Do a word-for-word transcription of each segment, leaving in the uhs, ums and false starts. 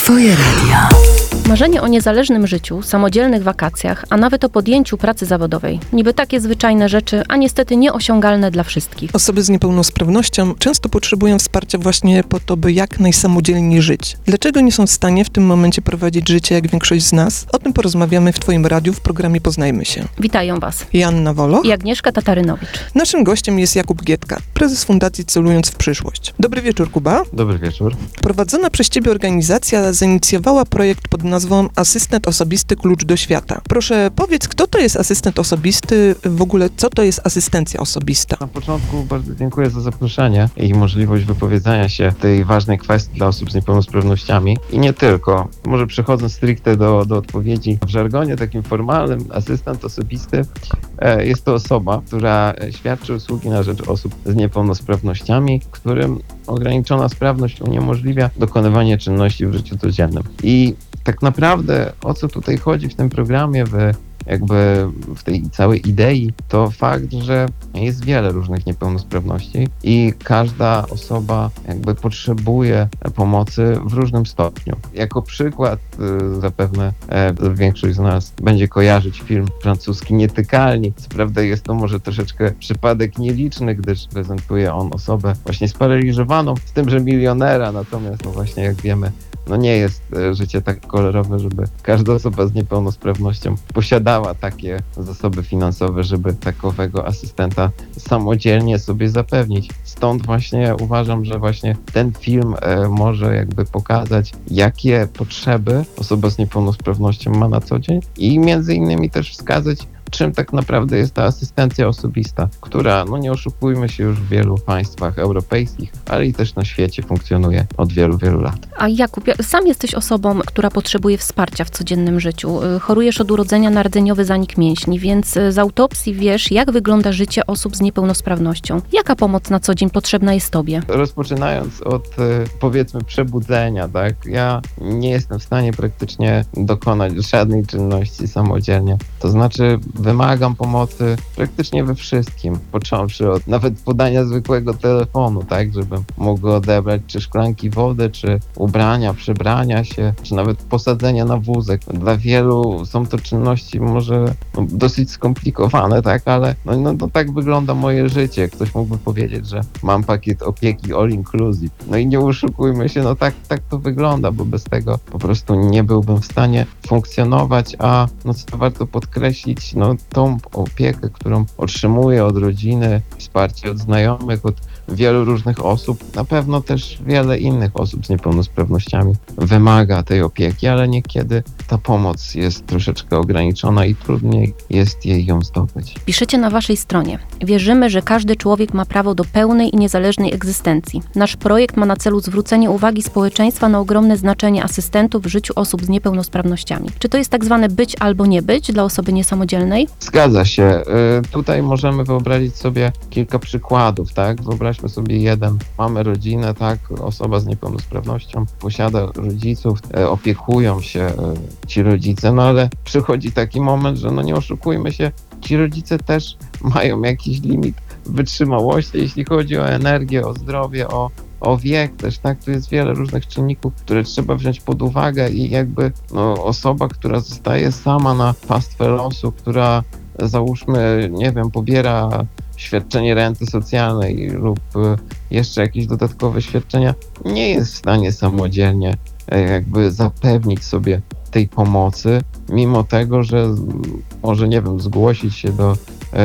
Twoje radio. Marzenie o niezależnym życiu, samodzielnych wakacjach, a nawet o podjęciu pracy zawodowej. Niby takie zwyczajne rzeczy, a niestety nieosiągalne dla wszystkich. Osoby z niepełnosprawnością często potrzebują wsparcia właśnie po to, by jak najsamodzielniej żyć. Dlaczego nie są w stanie w tym momencie prowadzić życia jak większość z nas? O tym porozmawiamy w Twoim radiu w programie Poznajmy się. Witają Was Joanna Woloch i Agnieszka Tatarynowicz. Naszym gościem jest Jakub Gietka, prezes Fundacji Celując w Przyszłość. Dobry wieczór, Kuba. Dobry wieczór. Prowadzona przez Ciebie organizacja zainicjowała projekt pod nazwą Asystent Osobisty Klucz do Świata. Proszę powiedz, kto to jest asystent osobisty, w ogóle co to jest asystencja osobista? Na początku bardzo dziękuję za zaproszenie i możliwość wypowiedzenia się w tej ważnej kwestii dla osób z niepełnosprawnościami. I nie tylko. Może przechodząc stricte do, do odpowiedzi, w żargonie takim formalnym, asystent osobisty e, jest to osoba, która świadczy usługi na rzecz osób z niepełnosprawnościami, którym ograniczona sprawność uniemożliwia dokonywanie czynności w życiu codziennym. I tak naprawdę o co tutaj chodzi w tym programie, w jakby w tej całej idei, to fakt, że jest wiele różnych niepełnosprawności i każda osoba jakby potrzebuje pomocy w różnym stopniu. Jako przykład y, zapewne e, większość z nas będzie kojarzyć film francuski Nietykalni. Co prawda jest to może troszeczkę przypadek nieliczny, gdyż prezentuje on osobę właśnie sparaliżowaną, z tym, że milionera, natomiast no właśnie jak wiemy, no nie jest e, życie tak kolorowe, żeby każda osoba z niepełnosprawnością posiadała takie zasoby finansowe, żeby takowego asystenta samodzielnie sobie zapewnić. Stąd właśnie uważam, że właśnie ten film e, może jakby pokazać, jakie potrzeby osoba z niepełnosprawnością ma na co dzień i między innymi też wskazać, czym tak naprawdę jest ta asystencja osobista, która, no nie oszukujmy się, już w wielu państwach europejskich, ale i też na świecie funkcjonuje od wielu, wielu lat. A Jakub, sam jesteś osobą, która potrzebuje wsparcia w codziennym życiu. Chorujesz od urodzenia na rdzeniowy zanik mięśni, więc z autopsji wiesz, jak wygląda życie osób z niepełnosprawnością. Jaka pomoc na co dzień potrzebna jest Tobie? Rozpoczynając od, powiedzmy, przebudzenia, tak? Ja nie jestem w stanie praktycznie dokonać żadnej czynności samodzielnie. To znaczy wymagam pomocy praktycznie we wszystkim, począwszy od nawet podania zwykłego telefonu, tak, żebym mógł odebrać czy szklanki wody, czy ubrania, przebrania się, czy nawet posadzenia na wózek. Dla wielu są to czynności może no, dosyć skomplikowane, tak, ale no, no, no tak wygląda moje życie. Ktoś mógłby powiedzieć, że mam pakiet opieki all inclusive. No i nie oszukujmy się, no tak, tak to wygląda, bo bez tego po prostu nie byłbym w stanie funkcjonować, a no co warto podkreślić, no tą opiekę, którą otrzymuję od rodziny, wsparcie od znajomych, od wielu różnych osób, na pewno też wiele innych osób z niepełnosprawnościami wymaga tej opieki, ale niekiedy ta pomoc jest troszeczkę ograniczona i trudniej jest jej ją zdobyć. Piszecie na Waszej stronie: wierzymy, że każdy człowiek ma prawo do pełnej i niezależnej egzystencji. Nasz projekt ma na celu zwrócenie uwagi społeczeństwa na ogromne znaczenie asystentów w życiu osób z niepełnosprawnościami. Czy to jest tak zwane być albo nie być dla osoby niesamodzielnej? Zgadza się. Y, tutaj możemy wyobrazić sobie kilka przykładów, tak? Wyobraźmy sobie jeden. Mamy rodzinę, tak? Osoba z niepełnosprawnością posiada rodziców, y, opiekują się y, ci rodzice, no ale przychodzi taki moment, że no nie oszukujmy się, ci rodzice też mają jakiś limit wytrzymałości, jeśli chodzi o energię, o zdrowie, o o wiek też, tak? Tu jest wiele różnych czynników, które trzeba wziąć pod uwagę i jakby no, osoba, która zostaje sama na pastwę losu, która załóżmy, nie wiem, pobiera świadczenie renty socjalnej lub jeszcze jakieś dodatkowe świadczenia, nie jest w stanie samodzielnie jakby zapewnić sobie tej pomocy, mimo tego, że może, nie wiem, zgłosić się do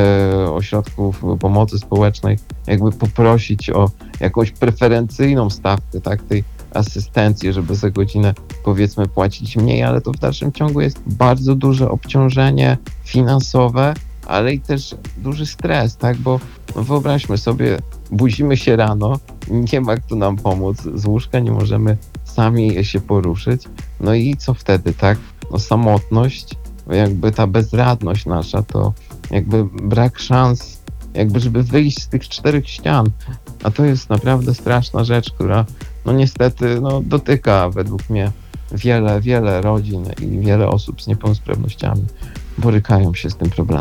e, ośrodków pomocy społecznej, jakby poprosić o jakąś preferencyjną stawkę, tak, tej asystencji, żeby za godzinę, powiedzmy, płacić mniej, ale to w dalszym ciągu jest bardzo duże obciążenie finansowe, ale i też duży stres, tak, bo no wyobraźmy sobie, budzimy się rano, nie ma kto nam pomóc, z łóżka nie możemy sami się poruszyć, no i co wtedy, tak? No samotność, jakby ta bezradność nasza, to jakby brak szans, jakby żeby wyjść z tych czterech ścian, a to jest naprawdę straszna rzecz, która no niestety no dotyka według mnie wiele, wiele rodzin i wiele osób z niepełnosprawnościami borykają się z tym problemem.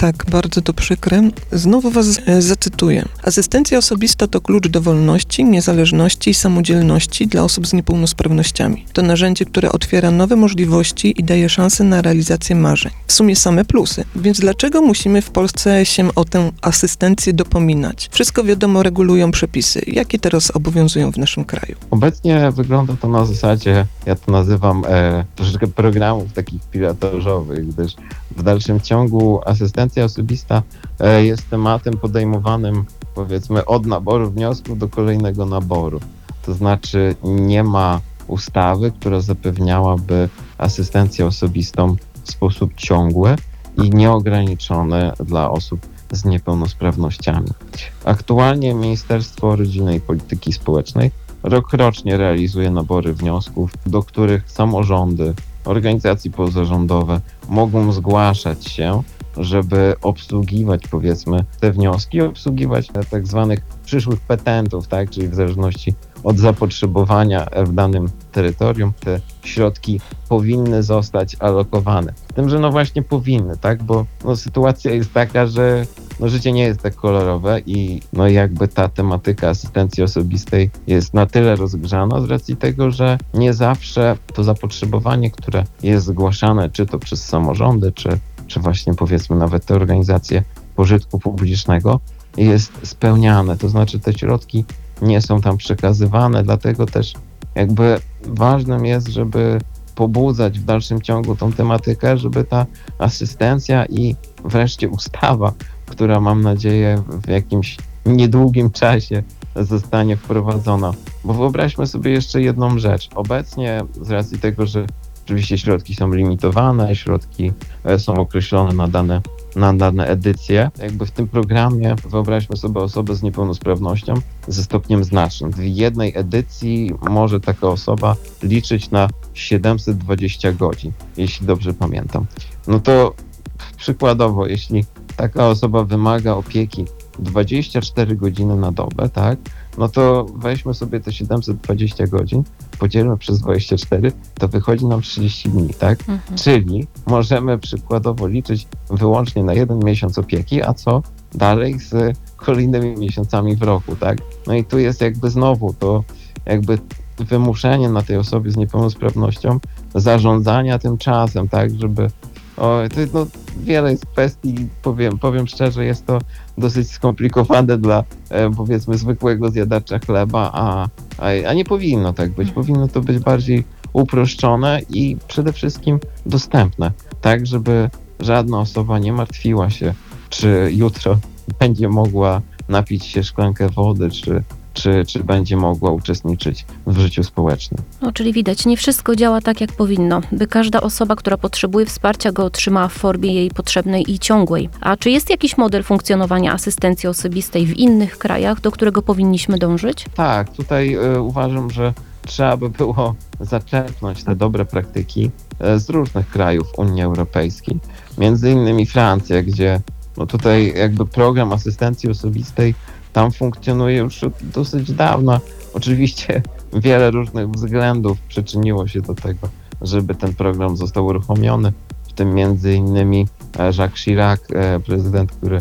Tak, bardzo to przykre. Znowu was e, zacytuję. Asystencja osobista to klucz do wolności, niezależności i samodzielności dla osób z niepełnosprawnościami. To narzędzie, które otwiera nowe możliwości i daje szansę na realizację marzeń. W sumie same plusy. Więc dlaczego musimy w Polsce się o tę asystencję dopominać? Wszystko wiadomo, regulują przepisy. Jakie teraz obowiązują w naszym kraju? Obecnie wygląda to na zasadzie, ja to nazywam e, troszeczkę programów takich pilotażowych, gdyż w dalszym ciągu asystencja osobista e, jest tematem podejmowanym, powiedzmy, od naboru wniosków do kolejnego naboru. To znaczy nie ma ustawy, która zapewniałaby asystencję osobistą w sposób ciągły i nieograniczony dla osób z niepełnosprawnościami. Aktualnie Ministerstwo Rodziny i Polityki Społecznej rokrocznie realizuje nabory wniosków, do których samorządy, organizacje pozarządowe mogą zgłaszać się, żeby obsługiwać, powiedzmy, te wnioski, obsługiwać tak zwanych przyszłych petentów, tak, czyli w zależności od zapotrzebowania w danym terytorium te środki powinny zostać alokowane. Z tym, że no właśnie powinny, tak, bo no, sytuacja jest taka, że no, życie nie jest tak kolorowe i no jakby ta tematyka asystencji osobistej jest na tyle rozgrzana z racji tego, że nie zawsze to zapotrzebowanie, które jest zgłaszane, czy to przez samorządy, czy, czy właśnie powiedzmy nawet te organizacje pożytku publicznego, jest spełniane. To znaczy te środki nie są tam przekazywane, dlatego też jakby ważnym jest, żeby pobudzać w dalszym ciągu tą tematykę, żeby ta asystencja i wreszcie ustawa, która mam nadzieję w jakimś niedługim czasie zostanie wprowadzona. Bo wyobraźmy sobie jeszcze jedną rzecz. Obecnie z racji tego, że oczywiście środki są limitowane, środki są określone na dane, na dane edycje. Jakby w tym programie wyobraźmy sobie osobę z niepełnosprawnością ze stopniem znacznym. W jednej edycji może taka osoba liczyć na siedemset dwadzieścia godzin, jeśli dobrze pamiętam. No to przykładowo, jeśli taka osoba wymaga opieki dwadzieścia cztery godziny na dobę, tak? No to weźmy sobie te siedemset dwadzieścia godzin, podzielmy przez dwadzieścia cztery, to wychodzi nam trzydzieści dni, tak? Mhm. Czyli możemy przykładowo liczyć wyłącznie na jeden miesiąc opieki, a co dalej z kolejnymi miesiącami w roku, tak? No i tu jest jakby znowu to jakby wymuszenie na tej osobie z niepełnosprawnością zarządzania tym czasem, tak? Żeby O, to, no, wiele jest kwestii, powiem, powiem szczerze, jest to dosyć skomplikowane dla, e, powiedzmy, zwykłego zjadacza chleba, a, a, a nie powinno tak być. Powinno to być bardziej uproszczone i przede wszystkim dostępne, tak, żeby żadna osoba nie martwiła się, czy jutro będzie mogła napić się szklankę wody, czy Czy, czy będzie mogła uczestniczyć w życiu społecznym. No, czyli widać, nie wszystko działa tak, jak powinno, by każda osoba, która potrzebuje wsparcia, go otrzymała w formie jej potrzebnej i ciągłej. A czy jest jakiś model funkcjonowania asystencji osobistej w innych krajach, do którego powinniśmy dążyć? Tak, tutaj y, uważam, że trzeba by było zaczerpnąć te dobre praktyki y, z różnych krajów Unii Europejskiej. Między innymi Francja, gdzie no tutaj jakby program asystencji osobistej tam funkcjonuje już od dosyć dawna. Oczywiście wiele różnych względów przyczyniło się do tego, żeby ten program został uruchomiony, w tym między innymi Jacques Chirac, prezydent, który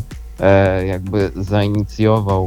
jakby zainicjował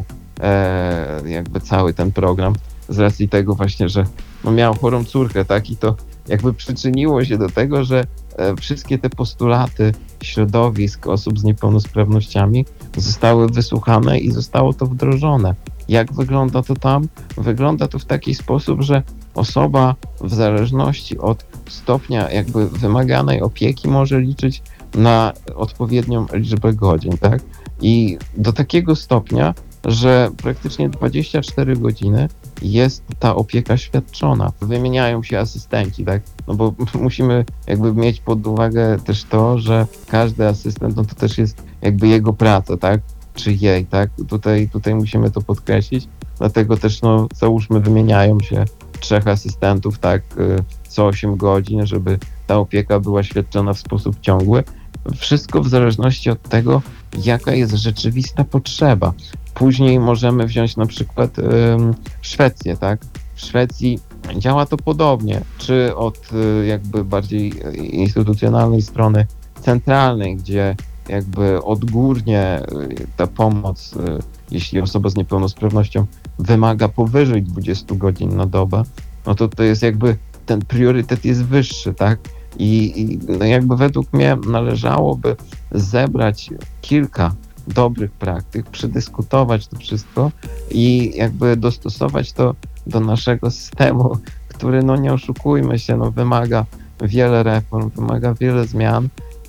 jakby cały ten program z racji tego właśnie, że no miał chorą córkę, tak, i to jakby przyczyniło się do tego, że wszystkie te postulaty środowisk osób z niepełnosprawnościami zostały wysłuchane i zostało to wdrożone. Jak wygląda to tam? Wygląda to w taki sposób, że osoba w zależności od stopnia jakby wymaganej opieki może liczyć na odpowiednią liczbę godzin, tak? I do takiego stopnia, że praktycznie dwadzieścia cztery godziny jest ta opieka świadczona. Wymieniają się asystenci, tak? No bo musimy jakby mieć pod uwagę też to, że każdy asystent, no to też jest jakby jego praca, tak? Czy jej, tak? Tutaj, tutaj musimy to podkreślić, dlatego też, no załóżmy, wymieniają się trzech asystentów, tak? Co osiem godzin, żeby ta opieka była świadczona w sposób ciągły. Wszystko w zależności od tego, jaka jest rzeczywista potrzeba. Później możemy wziąć na przykład ym, Szwecję, tak? W Szwecji działa to podobnie, czy od y, jakby bardziej instytucjonalnej strony centralnej, gdzie jakby odgórnie y, ta pomoc, y, jeśli osoba z niepełnosprawnością wymaga powyżej dwudziestu godzin na dobę, no to to jest jakby ten priorytet jest wyższy, tak? I, i no jakby według mnie należałoby zebrać kilka dobrych praktyk, przedyskutować to wszystko i jakby dostosować to do naszego systemu, który, no nie oszukujmy się, no wymaga wiele reform, wymaga wiele zmian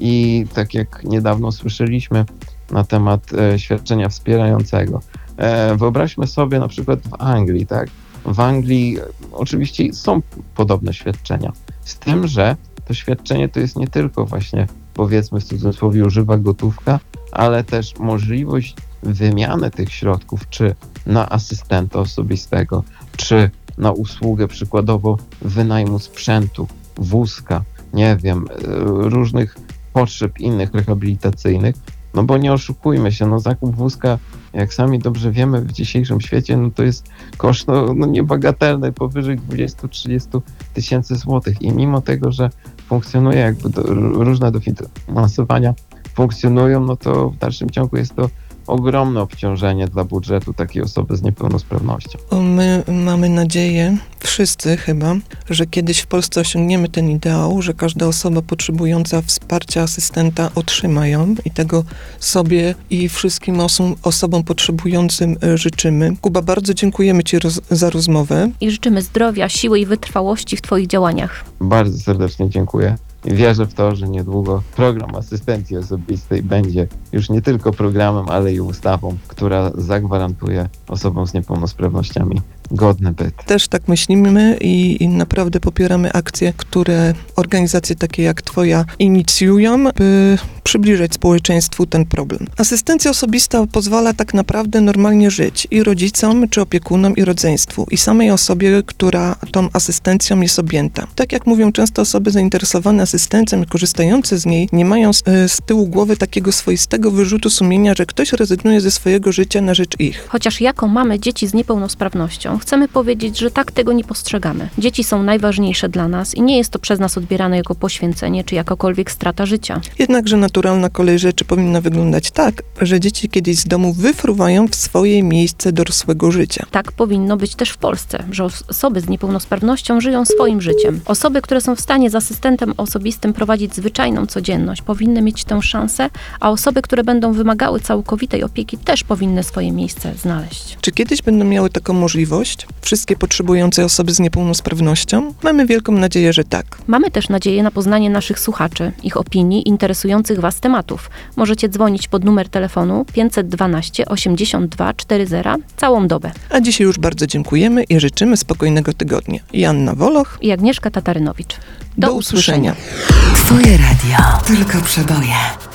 i tak jak niedawno słyszeliśmy na temat e, świadczenia wspierającego. E, wyobraźmy sobie na przykład w Anglii, tak? W Anglii e, oczywiście są podobne świadczenia, z tym, że to świadczenie to jest nie tylko właśnie, powiedzmy w cudzysłowie, żywa gotówka, ale też możliwość wymiany tych środków, czy na asystenta osobistego, czy na usługę przykładowo wynajmu sprzętu, wózka, nie wiem, różnych potrzeb innych rehabilitacyjnych, no bo nie oszukujmy się, no zakup wózka, jak sami dobrze wiemy w dzisiejszym świecie, no to jest koszt no, no niebagatelny, powyżej dwudziestu do trzydziestu tysięcy złotych i mimo tego, że funkcjonuje jakby do, różne dofinansowania funkcjonują, no to w dalszym ciągu jest to ogromne obciążenie dla budżetu takiej osoby z niepełnosprawnością. My mamy nadzieję, wszyscy chyba, że kiedyś w Polsce osiągniemy ten ideał, że każda osoba potrzebująca wsparcia asystenta otrzyma ją i tego sobie i wszystkim osom, osobom potrzebującym życzymy. Kuba, bardzo dziękujemy Ci roz, za rozmowę. I życzymy zdrowia, siły i wytrwałości w Twoich działaniach. Bardzo serdecznie dziękuję. Wierzę w to, że niedługo program asystencji osobistej będzie już nie tylko programem, ale i ustawą, która zagwarantuje osobom z niepełnosprawnościami godny byt. Też tak myślimy i, i naprawdę popieramy akcje, które organizacje takie jak Twoja inicjują, by przybliżyć społeczeństwu ten problem. Asystencja osobista pozwala tak naprawdę normalnie żyć i rodzicom, czy opiekunom, i rodzeństwu, i samej osobie, która tą asystencją jest objęta. Tak jak mówią często osoby zainteresowane asystencją i korzystające z niej, nie mają z, z tyłu głowy takiego swoistego wyrzutu sumienia, że ktoś rezygnuje ze swojego życia na rzecz ich. Chociaż jako mamy dzieci z niepełnosprawnością, chcemy powiedzieć, że tak tego nie postrzegamy. Dzieci są najważniejsze dla nas i nie jest to przez nas odbierane jako poświęcenie, czy jakakolwiek strata życia. Jednakże naturalna kolej rzeczy powinna wyglądać tak, że dzieci kiedyś z domu wyfruwają w swoje miejsce dorosłego życia. Tak powinno być też w Polsce, że osoby z niepełnosprawnością żyją swoim życiem. Osoby, które są w stanie z asystentem osobistym prowadzić zwyczajną codzienność, powinny mieć tę szansę, a osoby, które będą wymagały całkowitej opieki, też powinny swoje miejsce znaleźć. Czy kiedyś będą miały taką możliwość? Wszystkie potrzebujące osoby z niepełnosprawnością? Mamy wielką nadzieję, że tak. Mamy też nadzieję na poznanie naszych słuchaczy, ich opinii, interesujących Was tematów. Możecie dzwonić pod numer telefonu pięćset dwanaście osiemdziesiąt dwa czterdzieści całą dobę. A dzisiaj już bardzo dziękujemy i życzymy spokojnego tygodnia. Joanna Woloch I Agnieszka Tatarynowicz. Do, Do usłyszenia. Twoje radio. Tylko przeboje.